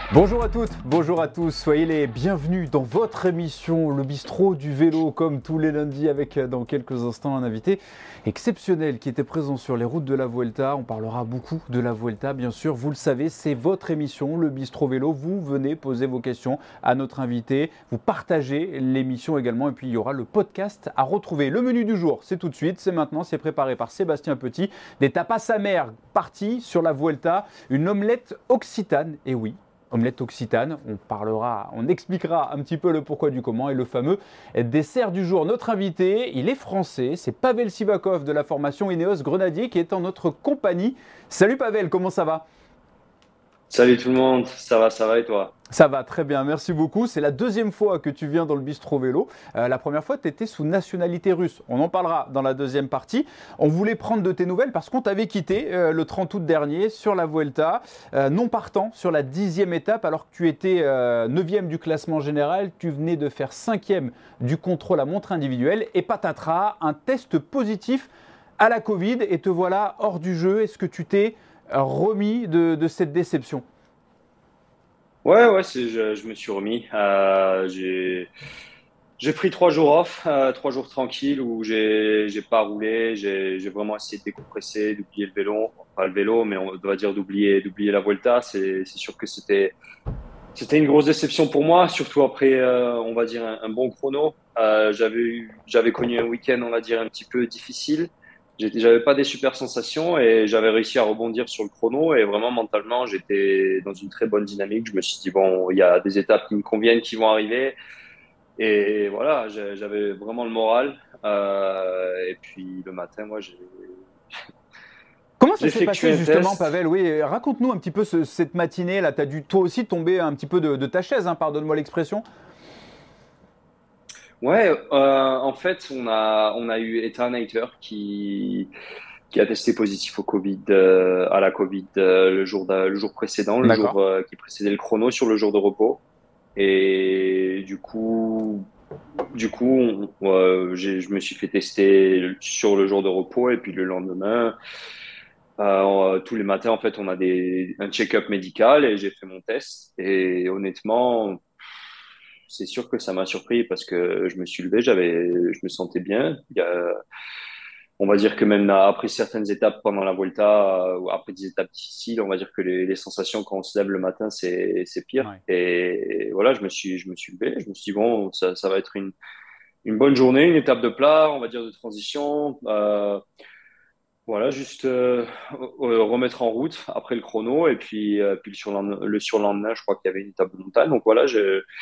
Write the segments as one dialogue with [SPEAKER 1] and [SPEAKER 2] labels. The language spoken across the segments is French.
[SPEAKER 1] Bonjour à toutes, bonjour à tous, soyez les bienvenus dans votre émission Le Bistrot du Vélo, comme tous les lundis avec dans quelques instants un invité exceptionnel qui était présent sur les routes de la Vuelta. On parlera beaucoup de la Vuelta, bien sûr, vous le savez, c'est votre émission Le Bistrot Vélo. Vous venez poser vos questions à notre invité, vous partagez l'émission également et puis il y aura le podcast à retrouver. Le menu du jour, c'est tout de suite, c'est maintenant, c'est préparé par Sébastien Petit. Des tapas amers partis sur la Vuelta, une omelette occitane, et oui, omelette occitane, on expliquera un petit peu le pourquoi du comment et le fameux dessert du jour. Notre invité, il est français, c'est Pavel Sivakov de la formation Ineos Grenadier qui est en notre compagnie. Salut Pavel, comment ça va ?
[SPEAKER 2] Salut tout le monde, ça va et toi?
[SPEAKER 1] Ça va très bien, merci beaucoup. C'est la deuxième fois que tu viens dans le bistrot vélo. La première fois, tu étais sous nationalité russe. On en parlera dans la deuxième partie. On voulait prendre de tes nouvelles parce qu'on t'avait quitté le 30 août dernier sur la Vuelta, non partant sur la 10e étape alors que tu étais 9e du classement général. Tu venais de faire 5e du contrôle à montre individuelle et patatras, un test positif à la Covid et te voilà hors du jeu. Est-ce que tu t'es remis de cette déception ?
[SPEAKER 2] Ouais, je me suis remis. J'ai pris 3 jours off, 3 jours tranquilles où j'ai pas roulé. J'ai vraiment essayé de décompresser, d'oublier le vélo, pas le vélo, mais on doit dire d'oublier la Vuelta. C'est sûr que c'était une grosse déception pour moi, surtout après on va dire un bon chrono. J'avais connu un week-end on va dire un petit peu difficile. J'avais pas des super sensations et j'avais réussi à rebondir sur le chrono et vraiment mentalement j'étais dans une très bonne dynamique. Je me suis dit bon, il y a des étapes qui me conviennent qui vont arriver et voilà, j'avais vraiment le moral. Et puis le matin, moi
[SPEAKER 1] Comment ça
[SPEAKER 2] j'ai
[SPEAKER 1] s'est
[SPEAKER 2] effectué
[SPEAKER 1] passé
[SPEAKER 2] un
[SPEAKER 1] justement,
[SPEAKER 2] test.
[SPEAKER 1] Pavel ? Oui, raconte-nous un petit peu cette matinée-là. Tu as dû toi aussi tomber un petit peu de ta chaise, hein, pardonne-moi l'expression.
[SPEAKER 2] Ouais, en fait, on a eu Ethan Hayter qui a testé positif au Covid, à la Covid le jour précédent, le
[SPEAKER 1] D'accord.
[SPEAKER 2] jour qui précédait le chrono sur le jour de repos. Et du coup, je me suis fait tester sur le jour de repos et puis le lendemain, tous les matins, en fait, on a un check-up médical et j'ai fait mon test. Et honnêtement, c'est sûr que ça m'a surpris parce que je me suis levé, je me sentais bien. On va dire que même après certaines étapes pendant la Volta, ou après des étapes difficiles, on va dire que les sensations quand on se lève le matin, c'est pire.
[SPEAKER 1] Ouais.
[SPEAKER 2] Et voilà, je me suis levé, je me suis dit, bon, ça va être une bonne journée, une étape de plat, on va dire de transition. Voilà, juste remettre en route après le chrono et puis le surlendemain, je crois qu'il y avait une étape de montagne. Donc voilà,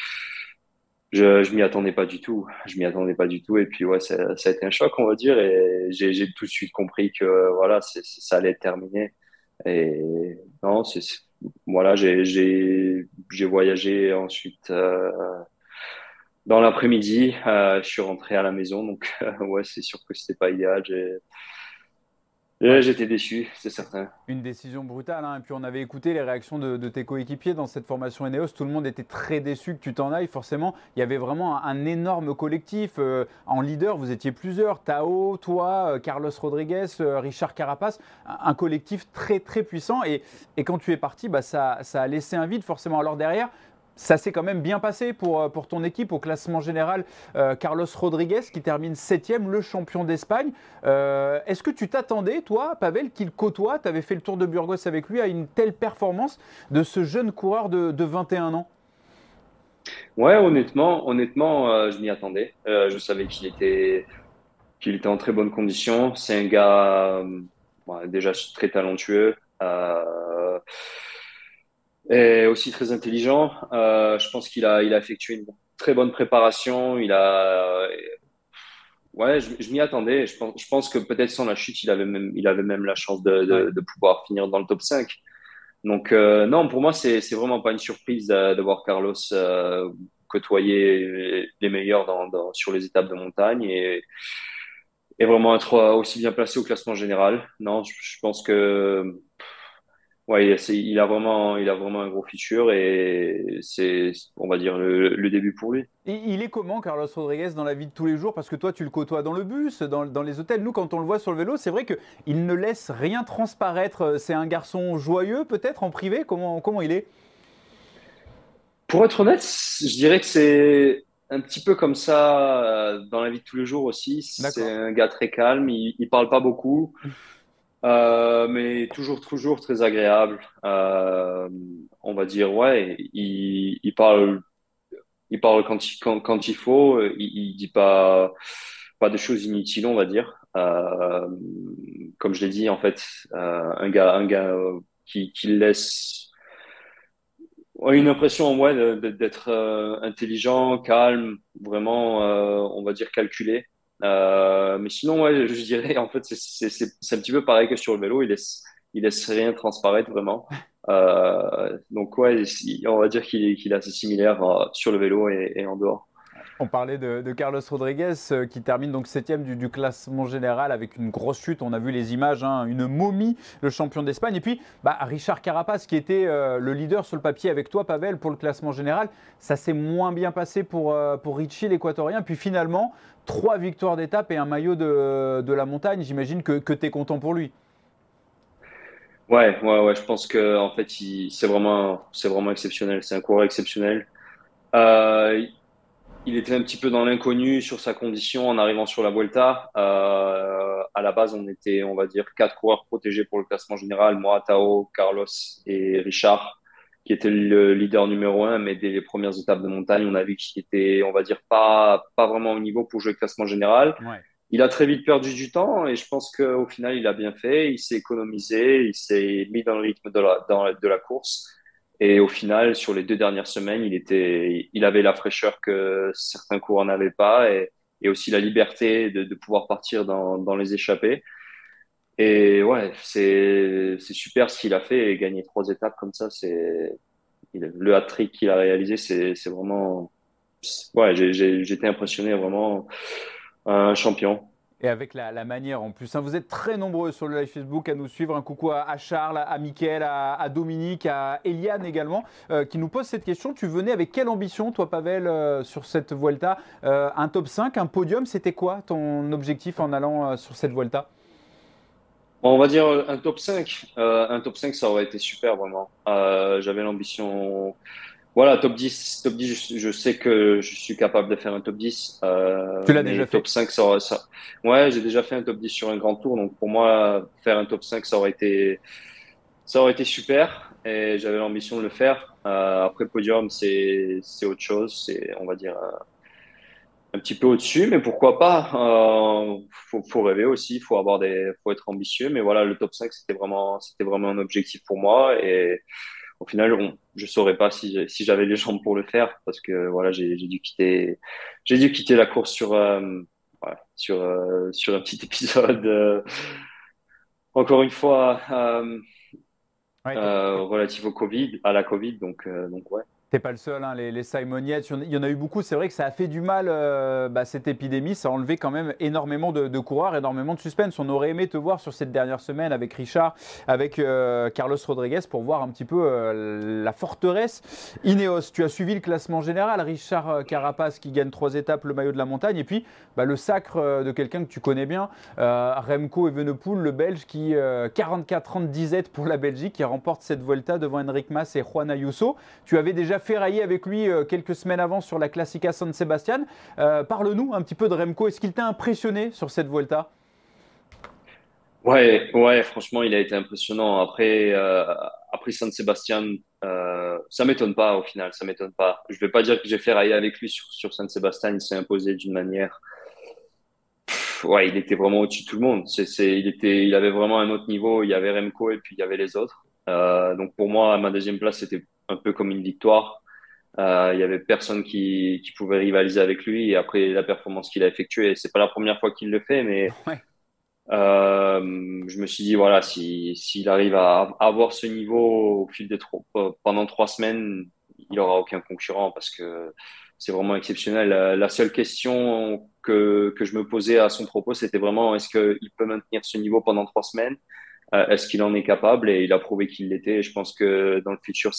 [SPEAKER 2] je m'y attendais pas du tout. Je m'y attendais pas du tout. Et puis, ouais, ça a été un choc, on va dire. Et j'ai tout de suite compris que, voilà, ça allait être terminé. Et non, voilà, j'ai voyagé ensuite, dans l'après-midi. Je suis rentré à la maison. Donc, ouais, c'est sûr que c'était pas idéal.
[SPEAKER 1] Ouais.
[SPEAKER 2] J'étais déçu, c'est certain.
[SPEAKER 1] Une décision brutale, hein. Et puis on avait écouté les réactions de tes coéquipiers dans cette formation Ineos. Tout le monde était très déçu que tu t'en ailles. Forcément, il y avait vraiment un énorme collectif. En leader, vous étiez plusieurs. Tao, toi, Carlos Rodriguez, Richard Carapace. Un collectif très très puissant. Et quand tu es parti, bah, ça a laissé un vide forcément. Alors derrière, ça s'est quand même bien passé pour ton équipe au classement général. Carlos Rodriguez qui termine 7e, le champion d'Espagne. Est-ce que tu t'attendais, toi, Pavel, qu'il côtoie, tu avais fait le Tour de Burgos avec lui, à une telle performance de ce jeune coureur de 21 ans ?
[SPEAKER 2] Ouais, honnêtement, je m'y attendais. Je savais qu'il était en très bonne condition. C'est un gars ouais, déjà très talentueux et aussi très intelligent. Je pense qu'il a effectué une très bonne préparation. Ouais, je m'y attendais. Je pense que peut-être sans la chute, il avait même la chance de,
[SPEAKER 1] Ouais.
[SPEAKER 2] de pouvoir finir dans le top 5. Donc non, pour moi, c'est vraiment pas une surprise de voir Carlos côtoyer les meilleurs sur les étapes de montagne et vraiment être aussi bien placé au classement général. Non, je pense que ouais, il a vraiment un gros futur et c'est, on va dire, le début pour lui.
[SPEAKER 1] Et il est comment, Carlos Rodriguez, dans la vie de tous les jours ? Parce que toi, tu le côtoies dans le bus, dans les hôtels. Nous, quand on le voit sur le vélo, c'est vrai qu'il ne laisse rien transparaître. C'est un garçon joyeux, peut-être, en privé ? Comment il est ?
[SPEAKER 2] Pour être honnête, je dirais que c'est un petit peu comme ça dans la vie de tous les jours aussi. C'est
[SPEAKER 1] D'accord.
[SPEAKER 2] un gars très calme, il parle pas beaucoup, mais toujours très agréable. On va dire, ouais, il parle quand il faut, il dit pas des choses inutiles, on va dire. Comme je l'ai dit, en fait, un gars qui laisse ouais, une impression ouais, d'être intelligent, calme, vraiment, on va dire calculé. Mais sinon, ouais, je dirais, en fait, c'est un petit peu pareil que sur le vélo, il laisse rien transparaître vraiment. Donc, ouais, on va dire qu'il est assez similaire sur le vélo et en dehors.
[SPEAKER 1] On parlait de Carlos Rodriguez qui termine donc septième du classement général avec une grosse chute. On a vu les images, hein, une momie, le champion d'Espagne. Et puis Richard Carapaz qui était le leader sur le papier avec toi, Pavel, pour le classement général. Ça s'est moins bien passé pour Richie, l'Équatorien. Puis finalement, 3 victoires d'étape et un maillot de la montagne. J'imagine que tu es content pour lui.
[SPEAKER 2] Ouais, je pense que en fait, c'est vraiment exceptionnel. C'est un coureur exceptionnel. Il était un petit peu dans l'inconnu sur sa condition en arrivant sur la Vuelta. À la base, on était, on va dire, quatre coureurs protégés pour le classement général. Moi, Tao, Carlos et Richard, qui était le leader numéro un. Mais dès les premières étapes de montagne, on a vu qu'il était, on va dire, pas vraiment au niveau pour jouer le classement général.
[SPEAKER 1] Ouais.
[SPEAKER 2] Il a très vite perdu du temps et je pense qu'au final, il a bien fait. Il s'est économisé, il s'est mis dans le rythme de la course. Et au final, sur les 2 dernières semaines, il avait la fraîcheur que certains coureurs n'avaient pas et aussi la liberté de pouvoir partir dans les échappées. Et ouais, c'est super ce qu'il a fait et gagner 3 étapes comme ça, le hat-trick qu'il a réalisé, c'est vraiment, ouais, j'étais impressionné, vraiment un champion.
[SPEAKER 1] Et avec la manière en plus. Hein. Vous êtes très nombreux sur le live Facebook à nous suivre. Un coucou à Charles, à Mickaël, à Dominique, à Eliane également, qui nous pose cette question. Tu venais avec quelle ambition, toi, Pavel, sur cette Vuelta un top 5, un podium, c'était quoi ton objectif en allant sur cette Vuelta?
[SPEAKER 2] On va dire un top 5. Un top 5, ça aurait été super, vraiment. J'avais l'ambition. Voilà, top 10, je sais que je suis capable de faire un top 10.
[SPEAKER 1] Tu l'as déjà
[SPEAKER 2] Mais top
[SPEAKER 1] fait.
[SPEAKER 2] 5, ça. Ouais, j'ai déjà fait un top 10 sur un grand tour. Donc, pour moi, faire un top 5, ça aurait été super. Et j'avais l'ambition de le faire. Après, podium, c'est autre chose. C'est, on va dire, un petit peu au-dessus, mais pourquoi pas? Faut rêver aussi, faut être ambitieux. Mais voilà, le top 5, c'était vraiment un objectif pour moi. Et au final, je saurais pas si j'avais les jambes pour le faire parce que voilà, j'ai dû quitter la course sur un petit épisode. Encore une fois,
[SPEAKER 1] Ouais,
[SPEAKER 2] relatif au Covid, à la Covid. Donc ouais.
[SPEAKER 1] T'es pas le seul, hein, les Simoniettes, il y en a eu beaucoup. C'est vrai que ça a fait du mal, cette épidémie. Ça a enlevé quand même énormément de coureurs, énormément de suspense. On aurait aimé te voir sur cette dernière semaine avec Richard, avec Carlos Rodriguez pour voir un petit peu la forteresse Ineos. Tu as suivi le classement général. Richard Carapaz qui gagne 3 étapes, le maillot de la montagne. Et puis le sacre de quelqu'un que tu connais bien, Remco Evenepoel, le Belge, qui 44 ans de disette pour la Belgique, qui remporte cette Vuelta devant Enric Mas et Juan Ayuso. Tu avais déjà ferraillé avec lui quelques semaines avant sur la Classica San Sebastian. Parle-nous un petit peu de Remco. Est-ce qu'il t'a impressionné sur cette Vuelta?
[SPEAKER 2] Ouais, franchement, il a été impressionnant. Après San Sebastian, ça m'étonne pas au final, ça m'étonne pas. Je vais pas dire que j'ai fait railler avec lui sur San Sebastian, il s'est imposé d'une manière. Ouais, il était vraiment au-dessus de tout le monde. Il avait vraiment un autre niveau. Il y avait Remco et puis il y avait les autres. Donc pour moi, ma deuxième place, c'était un peu comme une victoire. Il y avait personne qui pouvait rivaliser avec lui. Et après la performance qu'il a effectuée, c'est pas la première fois qu'il le fait, mais
[SPEAKER 1] Ouais.
[SPEAKER 2] je me suis dit, voilà, s'il arrive à avoir ce niveau au fil pendant 3 semaines, il aura aucun concurrent parce que c'est vraiment exceptionnel. La seule question que je me posais à son propos, c'était vraiment, est-ce qu'il peut maintenir ce niveau pendant 3 semaines? Est-ce qu'il en est capable? Et il a prouvé qu'il l'était. Et je pense que dans le futur,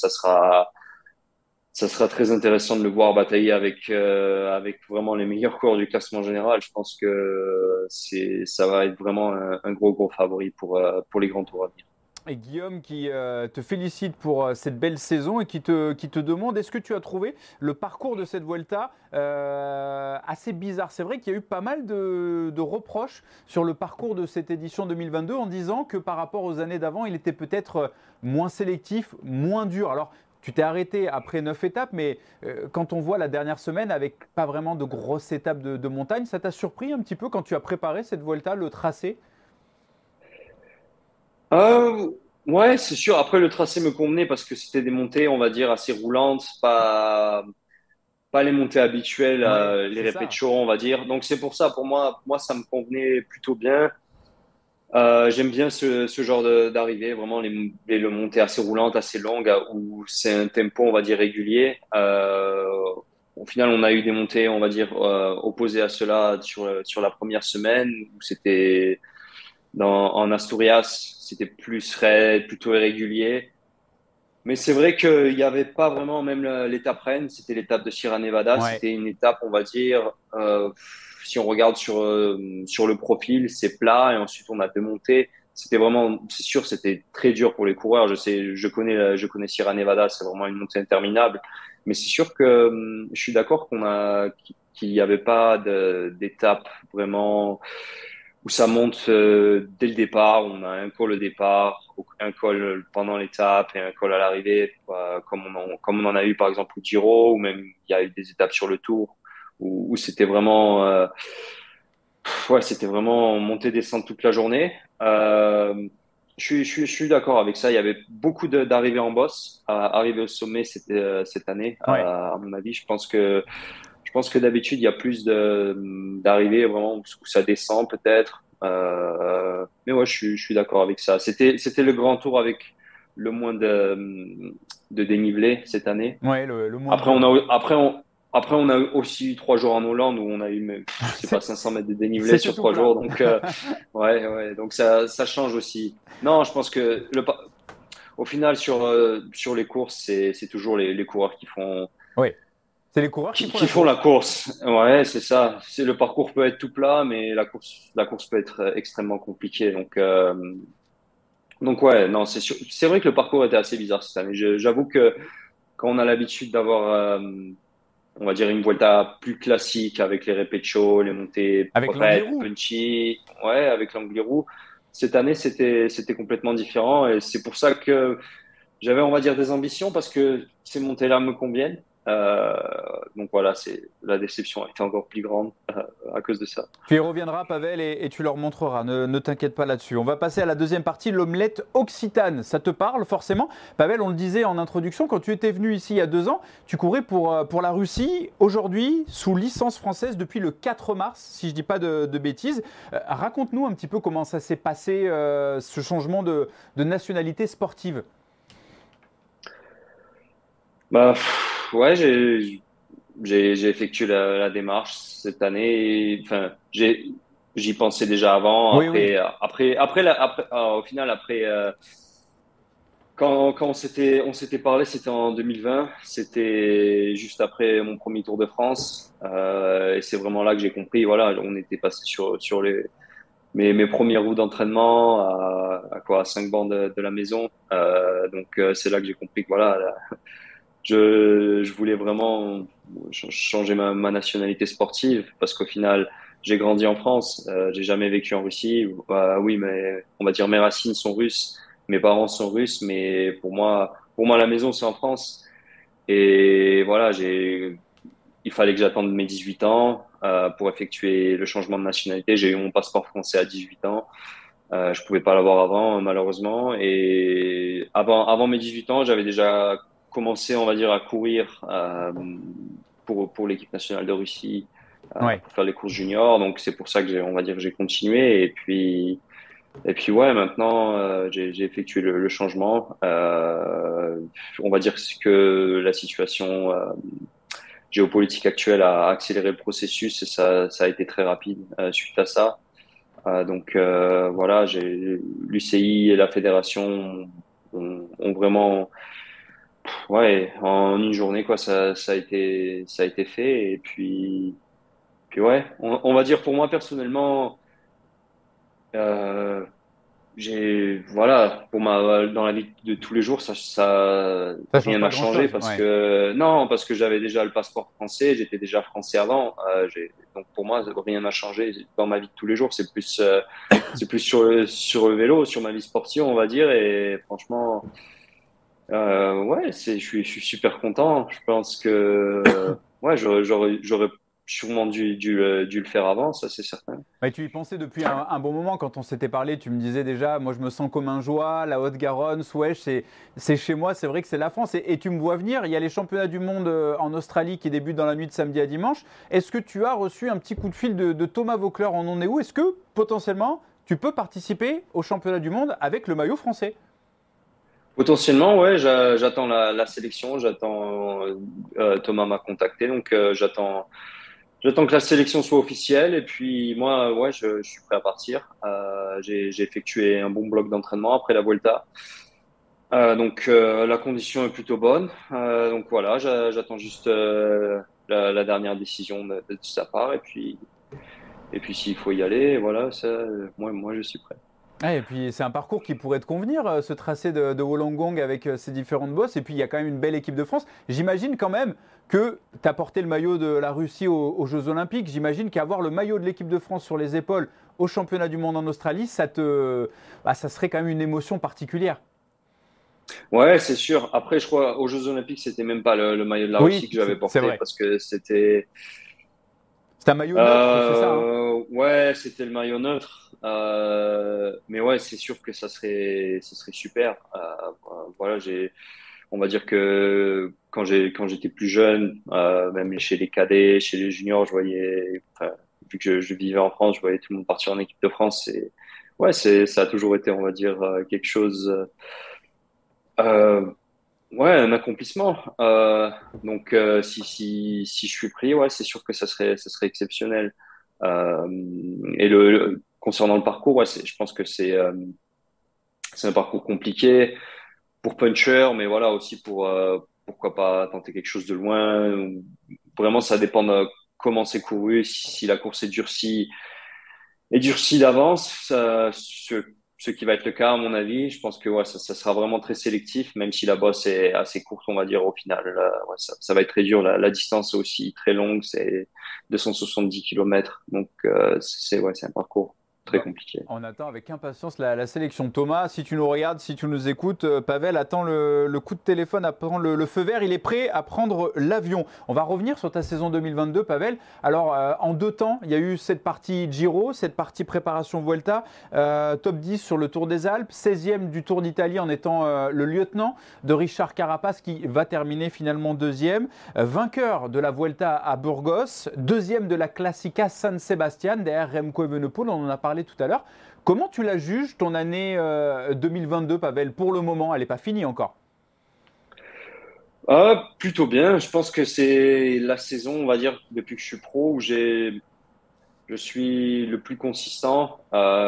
[SPEAKER 2] ça sera très intéressant de le voir batailler avec vraiment les meilleurs coureurs du classement général. Je pense que ça va être vraiment un gros favori pour les grands tours à venir.
[SPEAKER 1] Et Guillaume qui te félicite pour cette belle saison et qui te demande est-ce que tu as trouvé le parcours de cette Vuelta assez bizarre. C'est vrai qu'il y a eu pas mal de reproches sur le parcours de cette édition 2022 en disant que par rapport aux années d'avant, il était peut-être moins sélectif, moins dur. Alors, tu t'es arrêté après 9 étapes, mais quand on voit la dernière semaine avec pas vraiment de grosses étapes de montagne, ça t'a surpris un petit peu quand tu as préparé cette Vuelta, le tracé?
[SPEAKER 2] Euh, ouais, c'est sûr. Après, le tracé me convenait parce que c'était des montées, on va dire, assez roulantes, pas les montées habituelles,
[SPEAKER 1] Ouais,
[SPEAKER 2] les
[SPEAKER 1] c'est ça.
[SPEAKER 2] répétitions, on va dire. Donc c'est pour ça, pour moi, ça me convenait plutôt bien. J'aime bien ce genre d'arrivée, vraiment les montées assez roulantes, assez longues, où c'est un tempo, on va dire, régulier. Au final, on a eu des montées, on va dire, opposées à cela sur la première semaine, où c'était en Asturias, c'était plus raide, plutôt irrégulier. Mais c'est vrai qu'il n'y avait pas vraiment, même l'étape reine, c'était l'étape de Sierra Nevada.
[SPEAKER 1] Ouais.
[SPEAKER 2] C'était une étape, on va dire, si on regarde sur le profil, c'est plat et ensuite on a deux montées. C'était vraiment, c'est sûr, c'était très dur pour les coureurs. Je connais Sierra Nevada, c'est vraiment une montée interminable. Mais c'est sûr que je suis d'accord qu'il n'y avait pas d'étape vraiment où ça monte dès le départ. On a un col au départ, un col pendant l'étape et un col à l'arrivée, comme on en a eu par exemple au Giro, ou même il y a eu des étapes sur le Tour où c'était vraiment, ouais, c'était vraiment monter-descendre toute la journée. Je suis d'accord avec ça. Il y avait beaucoup d'arrivées en boss. Arriver au sommet, c'était cette année,
[SPEAKER 1] Ouais.
[SPEAKER 2] à mon avis. Je pense que d'habitude, il y a plus d'arrivées vraiment où ça descend peut-être. Mais ouais, je suis d'accord avec ça. C'était le grand tour avec le moins de dénivelé cette année.
[SPEAKER 1] Ouais, le moins
[SPEAKER 2] Après,
[SPEAKER 1] dur,
[SPEAKER 2] on
[SPEAKER 1] ouais.
[SPEAKER 2] a, après, on a aussi eu 3 jours en Hollande où on a eu, je sais pas, 500 mètres de dénivelé
[SPEAKER 1] C'était
[SPEAKER 2] sur
[SPEAKER 1] tout
[SPEAKER 2] 3 jours.
[SPEAKER 1] plat.
[SPEAKER 2] Donc, ouais, ouais. Donc ça change aussi. Non, je pense que au final, sur les courses, c'est toujours les coureurs
[SPEAKER 1] Oui, c'est les coureurs qui
[SPEAKER 2] qui,
[SPEAKER 1] font
[SPEAKER 2] qui
[SPEAKER 1] la
[SPEAKER 2] font la
[SPEAKER 1] course.
[SPEAKER 2] course. Ouais, c'est ça. Le parcours peut être tout plat, mais la course peut être extrêmement compliquée. Donc ouais, non, c'est vrai que le parcours était assez bizarre cette année. J'avoue que quand on a l'habitude d'avoir, on va dire, une Vuelta plus classique avec les répétitions, les montées
[SPEAKER 1] Avec
[SPEAKER 2] raides,
[SPEAKER 1] l'Angliru.
[SPEAKER 2] punchy, ouais, avec l'Angliru, cette année, c'était complètement différent. Et c'est pour ça que j'avais, on va dire, des ambitions parce que ces montées-là me conviennent. Donc voilà, la déception a été encore plus grande à cause de ça.
[SPEAKER 1] Tu y reviendras, Pavel, et tu leur montreras. Ne t'inquiète pas là-dessus. On va passer à la deuxième partie, l'omelette occitane. Ça te parle forcément? Pavel, on le disait en introduction, quand tu étais venu ici il y a 2 ans, tu courais pour la Russie. Aujourd'hui, sous licence française depuis le 4 mars, si je ne dis pas de bêtises. Raconte-nous un petit peu comment ça s'est passé, ce changement de nationalité sportive.
[SPEAKER 2] Bah, ouais, j'ai effectué la démarche cette année. Enfin, j'y pensais déjà avant.
[SPEAKER 1] Oui, oui.
[SPEAKER 2] Au final, après, quand on s'était parlé, c'était en 2020. C'était juste après mon premier Tour de France. Et c'est vraiment là que j'ai compris. Voilà, on était passé sur mes premiers roues d'entraînement à quoi, à 5 bancs de la maison. Donc, c'est là que j'ai compris que voilà, je voulais vraiment changer ma nationalité sportive parce qu'au final, j'ai grandi en France, j'ai jamais vécu en Russie. Bah, oui, mais on va dire mes racines sont russes, mes parents sont russes, mais pour moi, la maison c'est en France. Et voilà, il fallait que j'attende mes 18 ans pour effectuer le changement de nationalité. J'ai eu mon passeport français à 18 ans. Je pouvais pas l'avoir avant, malheureusement. Et avant mes 18 ans, j'avais déjà commencé, on va dire, à courir pour l'équipe nationale de Russie,
[SPEAKER 1] Ouais.
[SPEAKER 2] pour faire les courses juniors. Donc c'est pour ça que on va dire, j'ai continué. Et puis ouais, maintenant j'ai effectué le changement. On va dire que la situation géopolitique actuelle a accéléré le processus et ça a été très rapide suite à ça. Donc voilà, l'UCI et la fédération ont vraiment, ouais, en une journée quoi, ça a été fait. Et puis ouais, on va dire pour moi personnellement, euh, voilà, dans la vie de tous les jours,
[SPEAKER 1] Ça change
[SPEAKER 2] rien
[SPEAKER 1] pas
[SPEAKER 2] n'a changé
[SPEAKER 1] grand-chose,
[SPEAKER 2] parce
[SPEAKER 1] ouais.
[SPEAKER 2] que, non, parce que j'avais déjà le passeport français, j'étais déjà français avant. Donc pour moi, rien n'a changé dans ma vie de tous les jours. C'est plus sur le vélo, sur ma vie sportive, on va dire. Et franchement, ouais, je suis super content. Je pense que, ouais, j'aurais sûrement dû le faire avant, ça c'est certain.
[SPEAKER 1] Mais tu y pensais depuis un bon moment quand on s'était parlé. Tu me disais déjà, moi je me sens comme un joie, la Haute-Garonne, Souèche, c'est chez moi, c'est vrai que c'est la France. Et tu me vois venir, il y a les championnats du monde en Australie qui débutent dans la nuit de samedi à dimanche. Est-ce que tu as reçu un petit coup de fil de Thomas Voeckler en on est où? Est-ce que potentiellement tu peux participer au championnat du monde avec le maillot français?
[SPEAKER 2] Potentiellement, ouais, j'attends la sélection, Thomas m'a contacté, donc j'attends que la sélection soit officielle et puis moi, ouais, je suis prêt à partir. J'ai effectué un bon bloc d'entraînement après la Vuelta. Donc la condition est plutôt bonne. Donc voilà, j'attends juste la dernière décision de sa part et puis s'il faut y aller, voilà, moi je suis prêt.
[SPEAKER 1] Ouais, et puis c'est un parcours qui pourrait te convenir, ce tracé de Wollongong avec ses différentes bosses. Et puis il y a quand même une belle équipe de France. J'imagine quand même que tu as porté le maillot de la Russie aux Jeux Olympiques. J'imagine qu'avoir le maillot de l'équipe de France sur les épaules au championnat du monde en Australie, ça serait quand même une émotion particulière.
[SPEAKER 2] Ouais, c'est sûr. Après, je crois aux Jeux Olympiques, c'était même pas le maillot de la
[SPEAKER 1] Oui,
[SPEAKER 2] Russie que j'avais
[SPEAKER 1] c'est
[SPEAKER 2] porté
[SPEAKER 1] vrai.
[SPEAKER 2] parce que c'était
[SPEAKER 1] C'est un maillot neutre, c'est ça, hein?
[SPEAKER 2] ouais, c'était le maillot neutre. Mais ouais, c'est sûr que ça serait super. Voilà, on va dire que quand j'étais plus jeune, même chez les cadets, chez les juniors, enfin, vu que je vivais en France, je voyais tout le monde partir en équipe de France. Et ouais, ça a toujours été, on va dire, quelque chose. Euh, Ouais, un accomplissement. Donc, si je suis pris, ouais, c'est sûr que ça serait exceptionnel. Euh, Concernant le parcours, ouais, je pense que c'est un parcours compliqué pour puncher, mais voilà aussi pourquoi pas tenter quelque chose de loin. Vraiment, ça dépend de comment c'est couru. Si la course est durcie d'avance, ce qui va être le cas à mon avis. Je pense que ouais, ça sera vraiment très sélectif, même si la bosse est assez courte, on va dire au final. Ouais, ça va être très dur. La distance est aussi très longue, c'est 270 kilomètres. Donc ouais, c'est un parcours très
[SPEAKER 1] Bah,
[SPEAKER 2] compliqué.
[SPEAKER 1] on attend avec impatience la sélection. Thomas, si tu nous regardes, si tu nous écoutes, Pavel attend le coup de téléphone, attend le feu vert. Il est prêt à prendre l'avion. On va revenir sur ta saison 2022, Pavel. Alors, en deux temps, il y a eu cette partie Giro, cette partie préparation Vuelta, top 10 sur le Tour des Alpes, 16e du Tour d'Italie en étant le lieutenant de Richard Carapaz qui va terminer finalement deuxième. Vainqueur de la Vuelta à Burgos, deuxième de la Classica San Sebastian derrière Remco Evenepoel, on en a parlé tout à l'heure. Comment tu la juges ton année 2022, Pavel? Pour le moment, elle n'est pas finie encore.
[SPEAKER 2] Plutôt bien. Je pense que c'est la saison, on va dire, depuis que je suis pro, où je suis le plus consistant.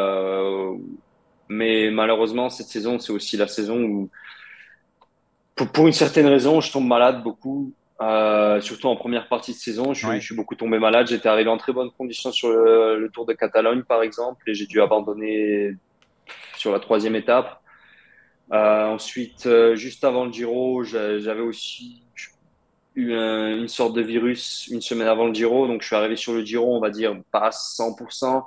[SPEAKER 2] Mais malheureusement, cette saison, c'est aussi la saison où pour une certaine raison, je tombe malade beaucoup. Surtout en première partie de saison, je
[SPEAKER 1] Ouais.
[SPEAKER 2] suis beaucoup tombé malade. J'étais arrivé en très bonne condition sur le Tour de Catalogne, par exemple, et j'ai dû abandonner sur la troisième étape. Ensuite, juste avant le Giro, j'avais aussi eu une sorte de virus une semaine avant le Giro, donc je suis arrivé sur le Giro, on va dire, pas à 100%.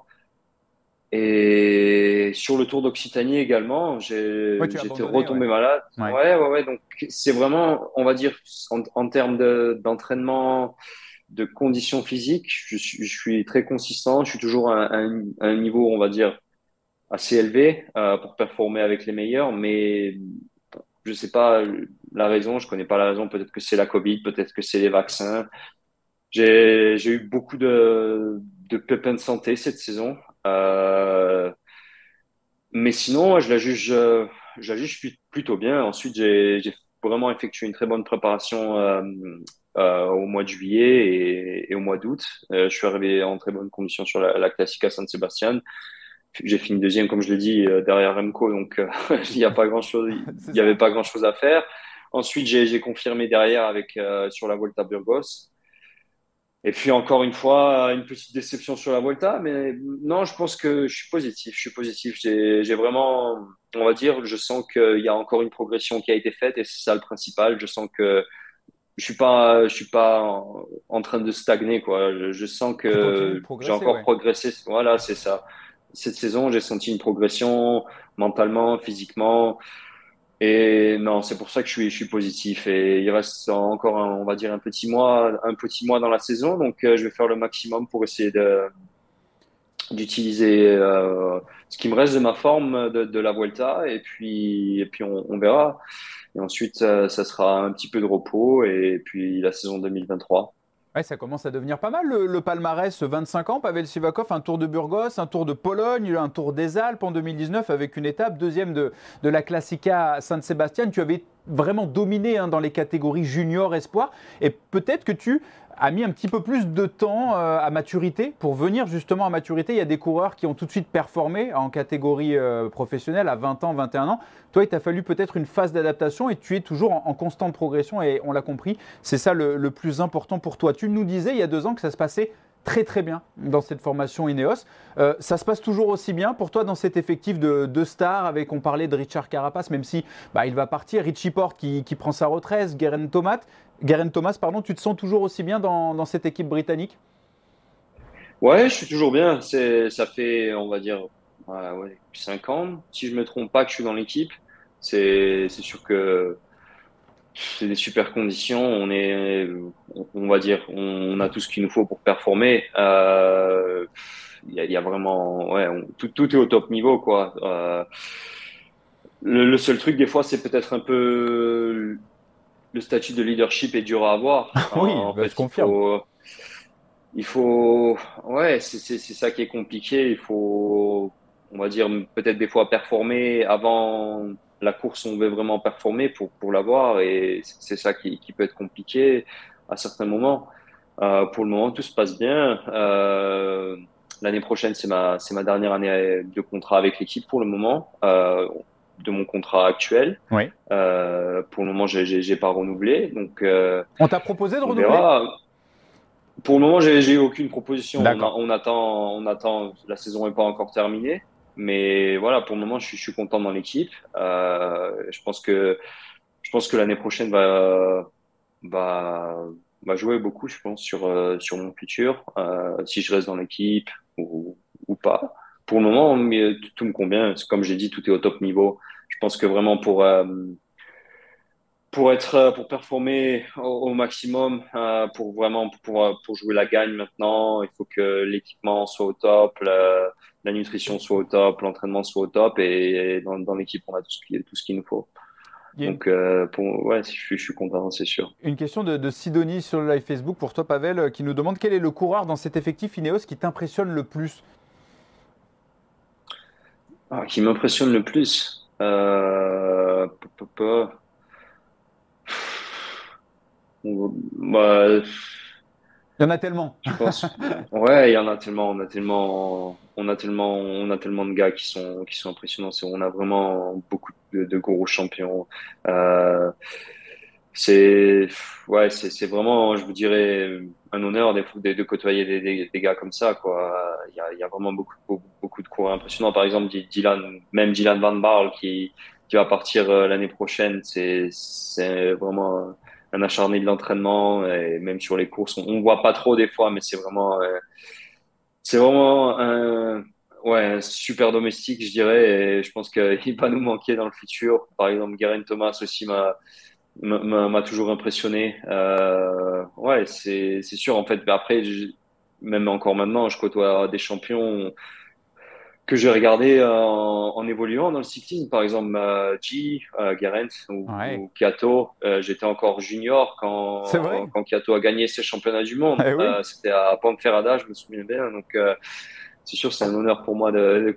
[SPEAKER 2] Et sur le Tour d'Occitanie également,
[SPEAKER 1] Ouais, tu as
[SPEAKER 2] j'étais
[SPEAKER 1] abandonné, ouais.
[SPEAKER 2] retombé malade.
[SPEAKER 1] Ouais.
[SPEAKER 2] Ouais. Donc, c'est vraiment, on va dire, en termes d'entraînement, de conditions physiques, je suis très consistant. Je suis toujours à un niveau, on va dire, assez élevé pour performer avec les meilleurs. Mais je sais pas la raison, je connais pas la raison. Peut-être que c'est la Covid, peut-être que c'est les vaccins. J'ai eu beaucoup de pépins de santé cette saison. Euh, mais sinon, je la juge plutôt bien. Ensuite, j'ai vraiment effectué une très bonne préparation au mois de juillet et au mois d'août. Je suis arrivé en très bonne condition sur la Classica San Sebastian. J'ai fini deuxième, comme je l'ai dit, derrière Remco, donc il n'y a pas grand-chose,
[SPEAKER 1] C'est
[SPEAKER 2] il y avait
[SPEAKER 1] ça.
[SPEAKER 2] pas grand-chose à faire. Ensuite, j'ai confirmé derrière avec sur la Volta Burgos. Et puis encore une fois, une petite déception sur la Volta, mais non, je pense que je suis positif. Je suis positif. J'ai vraiment, on va dire, je sens qu'il y a encore une progression qui a été faite et c'est ça le principal. Je sens que je suis pas en train de stagner, quoi. Je sens
[SPEAKER 1] Tu continues de
[SPEAKER 2] que j'ai
[SPEAKER 1] progresser,
[SPEAKER 2] encore
[SPEAKER 1] ouais.
[SPEAKER 2] progressé. Voilà, c'est ça. Cette saison, j'ai senti une progression mentalement, physiquement. Et non, c'est pour ça que je suis positif. Et il reste encore, on va dire, un petit mois dans la saison. Donc, je vais faire le maximum pour essayer d'utiliser ce qui me reste de ma forme de la Vuelta. Et puis on verra. Et ensuite, ça sera un petit peu de repos. Et puis la saison 2023.
[SPEAKER 1] Ouais, ça commence à devenir pas mal le palmarès, 25 ans, Pavel Sivakov, un Tour de Burgos, un Tour de Pologne, un Tour des Alpes en 2019 avec une étape, deuxième de la Classica San-Sébastien. Tu avais vraiment dominé dans les catégories junior, espoir, et peut-être que tu as mis un petit peu plus de temps à maturité pour venir justement à maturité. Il y a des coureurs qui ont tout de suite performé en catégorie professionnelle à 20 ans, 21 ans. Toi, il t'a fallu peut-être une phase d'adaptation et tu es toujours en constante progression et on l'a compris, c'est ça le plus important pour toi. Tu nous disais il y a 2 ans que ça se passait très très bien dans cette formation Ineos. Ça se passe toujours aussi bien pour toi dans cet effectif de stars avec, on parlait de Richard Carapaz, même si il va partir, Richie Porte qui prend sa retraite, Geraint Thomas, pardon, tu te sens toujours aussi bien dans cette équipe britannique?
[SPEAKER 2] Ouais, je suis toujours bien. Ça fait, on va dire, ouais, 5 ans, si je me trompe pas, que je suis dans l'équipe. C'est sûr que c'est des super conditions. On va dire, on a tout ce qu'il nous faut pour performer. Il y a vraiment, ouais, tout est au top niveau, quoi. Le seul truc, des fois, c'est peut-être un peu le statut de leadership est dur à avoir.
[SPEAKER 1] Oui,
[SPEAKER 2] En
[SPEAKER 1] je
[SPEAKER 2] fait,
[SPEAKER 1] confirme.
[SPEAKER 2] ouais, c'est ça qui est compliqué. Il faut, on va dire, peut-être des fois performer avant la course. On veut vraiment performer pour l'avoir et c'est ça qui peut être compliqué à certains moments. Pour le moment, tout se passe bien. L'année prochaine, c'est ma dernière année de contrat avec l'équipe pour le moment, de mon contrat actuel.
[SPEAKER 1] Oui.
[SPEAKER 2] Pour le moment, j'ai pas renouvelé, donc
[SPEAKER 1] On t'a proposé de
[SPEAKER 2] on
[SPEAKER 1] renouveler?
[SPEAKER 2] verra. Pour le moment, j'ai eu aucune proposition.
[SPEAKER 1] D'accord.
[SPEAKER 2] On attend. La saison n'est pas encore terminée, mais voilà, pour le moment, je suis content dans l'équipe. Je pense que l'année prochaine va va jouer beaucoup, je pense, sur mon futur, si je reste dans l'équipe ou pas. Pour le moment, mais tout me convient. Comme j'ai dit, tout est au top niveau. Je pense que vraiment pour performer au maximum, pour vraiment pour jouer la gagne maintenant, il faut que l'équipement soit au top, la nutrition soit au top, l'entraînement soit au top et dans l'équipe on a tout ce qu'il nous faut.
[SPEAKER 1] Il y a une,
[SPEAKER 2] Donc ouais, je suis content, c'est sûr.
[SPEAKER 1] une question de Sidonie sur le live Facebook pour toi, Pavel, qui nous demande quel est le coureur dans cet effectif Ineos qui t'impressionne le plus?
[SPEAKER 2] Qui m'impressionne le plus, pa, pa, pa. Bah,
[SPEAKER 1] Il y en a tellement.
[SPEAKER 2] je pense, ouais, il y en a tellement, on a tellement de gars qui sont impressionnants. On a vraiment beaucoup de gros champions. Euh, c'est, ouais, c'est vraiment, je vous dirais, un honneur de côtoyer des gars comme ça, quoi. Il y a vraiment beaucoup de coureurs impressionnants. Par exemple, même Dylan Van Baarle qui va partir l'année prochaine. C'est vraiment un acharné de l'entraînement et même sur les courses, on voit pas trop des fois, mais c'est vraiment ouais, un super domestique, je dirais, et je pense qu'il va nous manquer dans le futur. Par exemple, Geraint Thomas aussi m'a toujours impressionné. Ouais, c'est sûr. En fait, mais après, même encore maintenant, je côtoie des champions que j'ai regardé en évoluant dans le cycling, par exemple Geraint
[SPEAKER 1] Ouais,
[SPEAKER 2] ou Kato. J'étais encore junior
[SPEAKER 1] c'est vrai.
[SPEAKER 2] quand Kato a gagné ses championnats du monde.
[SPEAKER 1] Eh oui.
[SPEAKER 2] C'était à Ponferrada, je me souviens bien. Donc c'est sûr, c'est un honneur pour moi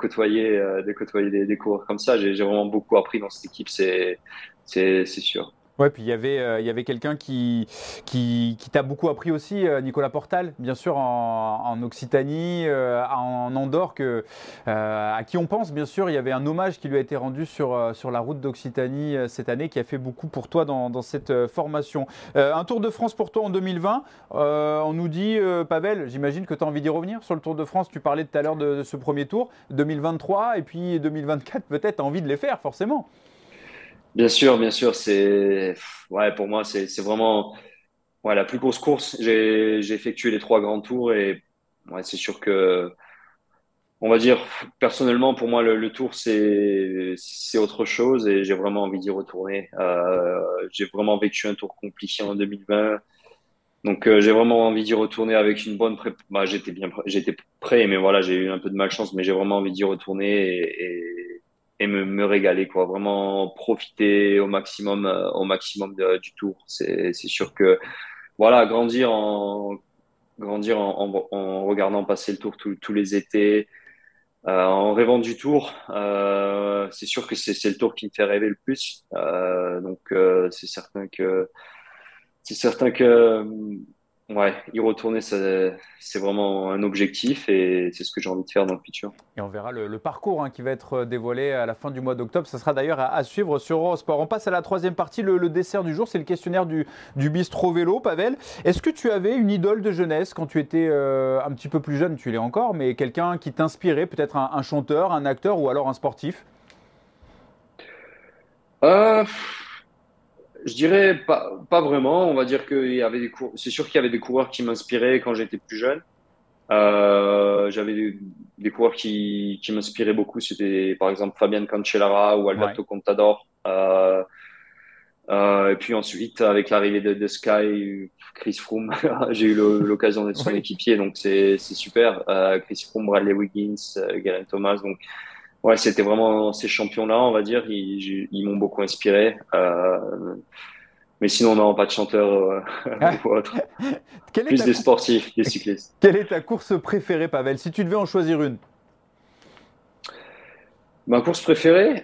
[SPEAKER 2] de côtoyer des coureurs comme ça. J'ai vraiment beaucoup appris dans cette équipe, c'est sûr.
[SPEAKER 1] Ouais, puis il y avait quelqu'un qui t'a beaucoup appris aussi, Nicolas Portal, bien sûr, en Occitanie, en Andorre, à qui on pense, bien sûr. Il y avait un hommage qui lui a été rendu sur la route d'Occitanie cette année, qui a fait beaucoup pour toi dans cette formation. Un Tour de France pour toi en 2020. On nous dit, Pavel, j'imagine que tu as envie d'y revenir sur le Tour de France. Tu parlais tout à l'heure de ce premier tour, 2023, et puis 2024, peut-être, tu as envie de les faire, forcément.
[SPEAKER 2] Bien sûr, ouais, pour moi, c'est vraiment ouais, la plus grosse course. J'ai effectué les trois grands tours et ouais, c'est sûr que, on va dire, personnellement, pour moi, le tour, c'est autre chose et j'ai vraiment envie d'y retourner. J'ai vraiment vécu un tour compliqué en 2020. Donc, j'ai vraiment envie d'y retourner avec une bonne prépa. Bah, j'étais prêt, mais voilà, j'ai eu un peu de malchance, mais j'ai vraiment envie d'y retourner et me régaler, quoi. Vraiment profiter au maximum du tour. C'est sûr que, voilà, grandir en regardant passer le tour tous les étés, en rêvant du tour. C'est sûr que c'est le tour qui me fait rêver le plus. Donc, c'est certain que, ouais, y retourner, c'est vraiment un objectif et c'est ce que j'ai envie de faire dans le futur.
[SPEAKER 1] Et on verra le parcours qui va être dévoilé à la fin du mois d'octobre. Ça sera d'ailleurs à suivre sur Eurosport. On passe à la troisième partie, le dessert du jour. C'est le questionnaire du bistrot vélo. Pavel, est-ce que tu avais une idole de jeunesse quand tu étais un petit peu plus jeune? Tu l'es encore, mais quelqu'un qui t'inspirait, peut-être un chanteur, un acteur ou alors un sportif?
[SPEAKER 2] Euh, je dirais pas vraiment. On va dire qu'il y avait c'est sûr qu'il y avait des coureurs qui m'inspiraient quand j'étais plus jeune. J'avais des coureurs qui m'inspiraient beaucoup. C'était par exemple Fabian Cancellara ou
[SPEAKER 1] Ouais.
[SPEAKER 2] Alberto Contador. Et puis ensuite, avec l'arrivée de Sky, Chris Froome, j'ai eu l'occasion d'être son
[SPEAKER 1] Oui.
[SPEAKER 2] équipier, donc c'est super. Chris Froome, Bradley Wiggins, Geraint Thomas, donc ouais, c'était vraiment ces champions-là, on va dire, ils m'ont beaucoup inspiré. Mais sinon, non, pas de chanteur ou autre.
[SPEAKER 1] Quelle est
[SPEAKER 2] Plus
[SPEAKER 1] ta
[SPEAKER 2] des
[SPEAKER 1] cou-
[SPEAKER 2] sportifs, des cyclistes.
[SPEAKER 1] Quelle est ta course préférée, Pavel, si tu devais en choisir une?
[SPEAKER 2] Ma course préférée,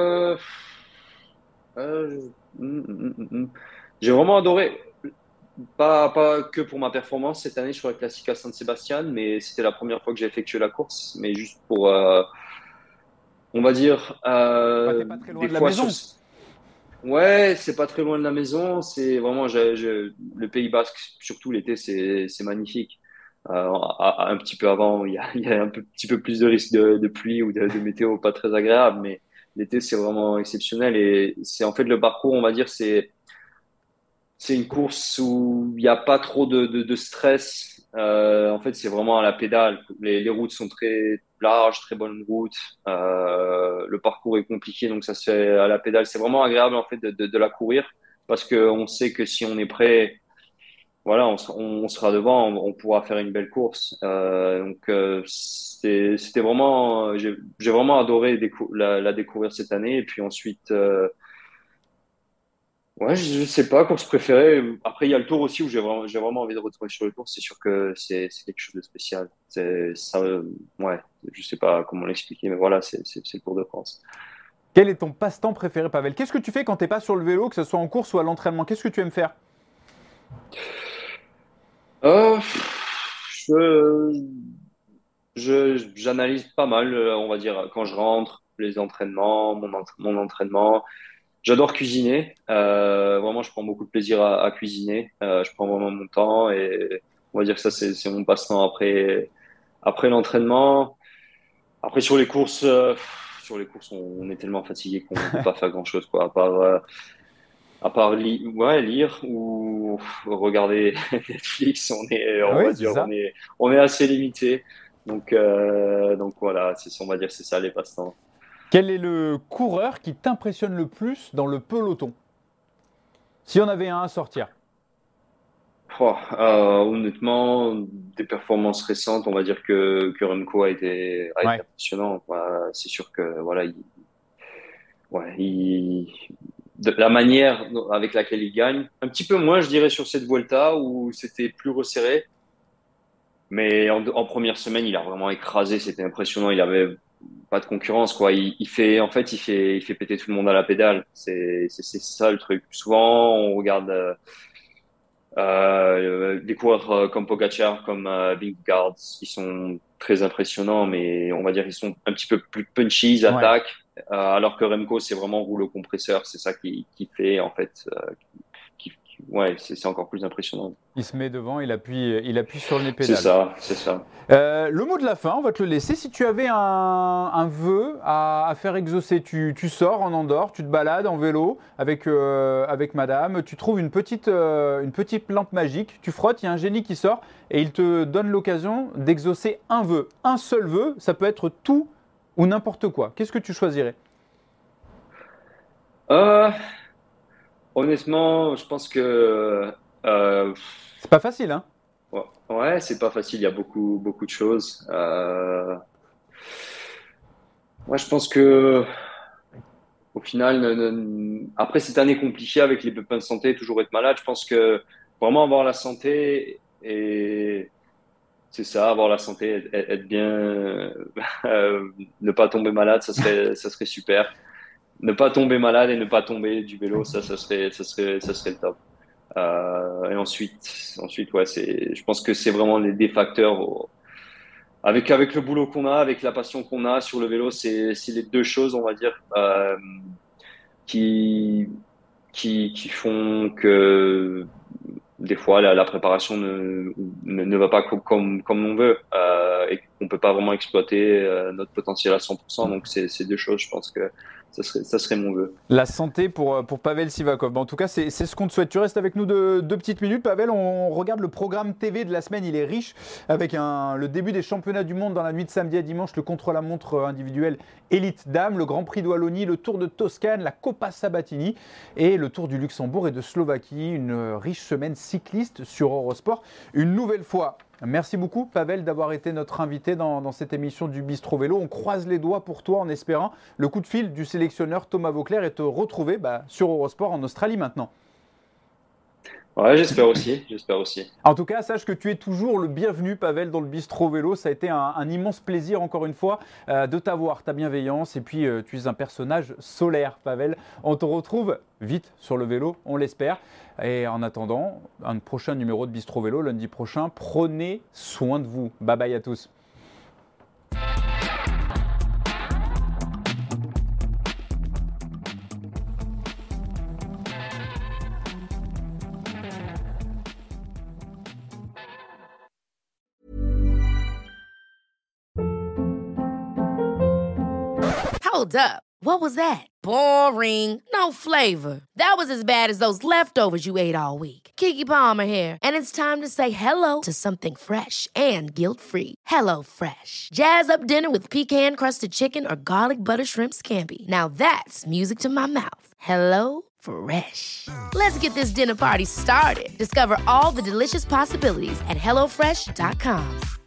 [SPEAKER 2] euh, mm, mm, mm, mm. J'ai vraiment adoré. Pas que pour ma performance cette année sur la Classica San Sebastian, mais c'était la première fois que j'ai effectué la course. Mais juste pour, on va dire,
[SPEAKER 1] Bah, t'es pas très loin
[SPEAKER 2] des
[SPEAKER 1] de la
[SPEAKER 2] fois
[SPEAKER 1] maison.
[SPEAKER 2] ouais, c'est pas très loin de la maison. C'est vraiment, le Pays Basque, surtout l'été, c'est magnifique. Un petit peu avant, il y a un petit peu plus de risque de pluie ou de météo pas très agréable, mais l'été, c'est vraiment exceptionnel et c'est en fait le parcours, on va dire, c'est une course où il n'y a pas trop de stress. En fait, c'est vraiment à la pédale. Les routes sont très larges, très bonnes routes. Le parcours est compliqué, donc ça se fait à la pédale. C'est vraiment agréable en fait de la courir parce qu'on sait que si on est prêt, voilà, on sera devant, on pourra faire une belle course. C'était vraiment, j'ai vraiment adoré la découvrir cette année. Et puis ensuite, ouais, je sais pas, course préférée. Après, il y a le tour aussi où j'ai vraiment envie de retrouver sur le tour. C'est sûr que c'est quelque chose de spécial. C'est ça, ouais, je sais pas comment l'expliquer, mais voilà, c'est le Tour de France.
[SPEAKER 1] Quel est ton passe-temps préféré, Pavel? Qu'est-ce que tu fais quand t'es pas sur le vélo, que ce soit en course ou à l'entraînement? Qu'est-ce que tu aimes faire?
[SPEAKER 2] Euh, je, j'analyse pas mal, on va dire, quand je rentre, les entraînements, mon entraînement. J'adore cuisiner. Vraiment, je prends beaucoup de plaisir à cuisiner. Je prends vraiment mon temps et on va dire que ça, c'est mon passe-temps après l'entraînement. Après, sur les courses, on est tellement fatigué qu'on peut pas faire grand-chose, quoi, à part ouais, lire ou regarder Netflix. On
[SPEAKER 1] Oui,
[SPEAKER 2] va
[SPEAKER 1] c'est
[SPEAKER 2] dire,
[SPEAKER 1] ça.
[SPEAKER 2] on est assez limité. Donc voilà, on va dire, c'est ça les passe-temps.
[SPEAKER 1] Quel est le coureur qui t'impressionne le plus dans le peloton? S'il y en avait un à sortir.
[SPEAKER 2] Oh, honnêtement, des performances récentes, on va dire que Remco a été
[SPEAKER 1] Ouais.
[SPEAKER 2] impressionnant. C'est sûr que voilà, ouais, de la manière avec laquelle il gagne, un petit peu moins, je dirais, sur cette Vuelta où c'était plus resserré. Mais en première semaine, il a vraiment écrasé. C'était impressionnant. Il avait pas de concurrence, quoi. Il fait péter tout le monde à la pédale. C'est ça le truc. Souvent, on regarde des coureurs comme Pogacar, comme Vingegaard, ils sont très impressionnants, mais on va dire ils sont un petit peu plus punchy, ils
[SPEAKER 1] Ouais.
[SPEAKER 2] attaquent, alors que Remco, c'est vraiment rouleau compresseur. C'est ça qui fait, en fait, ouais, c'est encore plus impressionnant.
[SPEAKER 1] Il se met devant, il appuie sur les
[SPEAKER 2] C'est
[SPEAKER 1] pédales.
[SPEAKER 2] ça, c'est ça.
[SPEAKER 1] Le mot de la fin, on va te le laisser. Si tu avais un vœu à faire exaucer, tu sors en Andorre, tu te balades en vélo avec madame, tu trouves une petite lampe magique, tu frottes, il y a un génie qui sort et il te donne l'occasion d'exaucer un vœu. Un seul vœu, ça peut être tout ou n'importe quoi. Qu'est-ce que tu choisirais?
[SPEAKER 2] Euh, Honnêtement, je pense que euh,
[SPEAKER 1] C'est pas facile, hein?
[SPEAKER 2] ouais, ouais, c'est pas facile. Il y a beaucoup de choses. Moi, je pense que au final, après cette année compliquée avec les pépins de santé, toujours être malade, je pense que vraiment avoir la santé et c'est ça, avoir la santé, être bien, ne pas tomber malade, ça serait super. Ne pas tomber malade et ne pas tomber du vélo, ça serait le top. Et ensuite, ouais, je pense que c'est vraiment des facteurs. Avec le boulot qu'on a, avec la passion qu'on a sur le vélo, c'est les deux choses, on va dire, qui, qui font que des fois la préparation ne va pas comme on veut et qu'on peut pas vraiment exploiter notre potentiel à 100%. Donc c'est deux choses, je pense que ça serait mon vœu.
[SPEAKER 1] La santé pour Pavel Sivakov. En tout cas, c'est ce qu'on te souhaite. Tu restes avec nous deux petites minutes, Pavel. On regarde le programme TV de la semaine. Il est riche avec le début des championnats du monde dans la nuit de samedi à dimanche, le contre-la-montre individuel élite dame, le Grand Prix de Wallonie, le Tour de Toscane, la Coppa Sabatini et le Tour du Luxembourg et de Slovaquie. Une riche semaine cycliste sur Eurosport. Une nouvelle fois, merci beaucoup, Pavel, d'avoir été notre invité dans cette émission du Bistro Vélo. On croise les doigts pour toi en espérant le coup de fil du sélectionneur Thomas Vauclair et te retrouver sur Eurosport en Australie maintenant.
[SPEAKER 2] Ouais, j'espère aussi, j'espère aussi.
[SPEAKER 1] En tout cas, sache que tu es toujours le bienvenu, Pavel, dans le Bistro Vélo. Ça a été un immense plaisir, encore une fois, de t'avoir, ta bienveillance. Et puis, tu es un personnage solaire, Pavel. On te retrouve vite sur le vélo, on l'espère. Et en attendant, un prochain numéro de Bistro Vélo, lundi prochain. Prenez soin de vous. Bye bye à tous.
[SPEAKER 3] Hold up. What was that? Boring. No flavor. That was as bad as those leftovers you ate all week. Keke Palmer here, and it's time to say hello to something fresh and guilt-free. Hello Fresh. Jazz up dinner with pecan-crusted chicken or garlic butter shrimp scampi. Now that's music to my mouth. Hello Fresh. Let's get this dinner party started. Discover all the delicious possibilities at hellofresh.com.